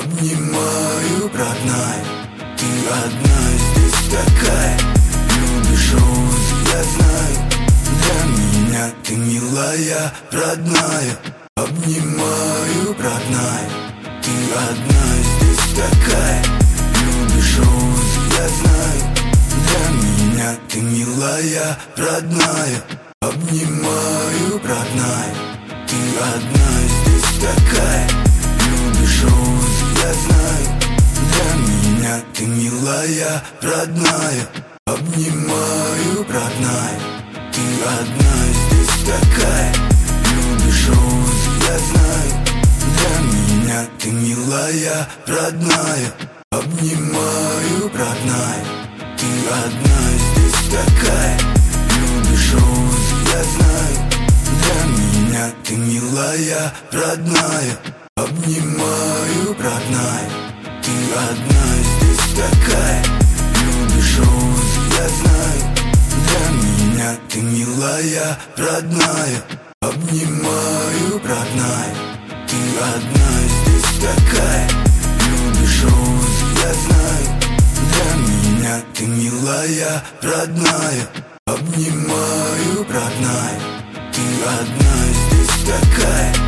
обнимаю, родная. Ты одна здесь такая, любишь розы, я знаю. Для меня ты милая, родная. Обнимаю, родная. Ты одна здесь такая, любишь розы, я знаю. Для меня ты милая, родная. Обнимаю, родная. Ты одна здесь такая, любишь розы, я знаю. Для меня ты милая, родная. Обнимаю, родная. Ты одна здесь такая, любишь розы, я знаю. Для меня ты милая, родная. Обнимаю, родная. Ты одна здесь такая, любишь розы, я знаю. Для меня ты милая, родная. Обнимаю, родная. Ты одна здесь такая, любишь розы, я знаю. Для меня ты милая, родная. Обнимаю, родная. Ты одна здесь такая, любишь розы, я знаю. Для меня ты милая, родная. Обнимаю, родная. Ты одна здесь такая.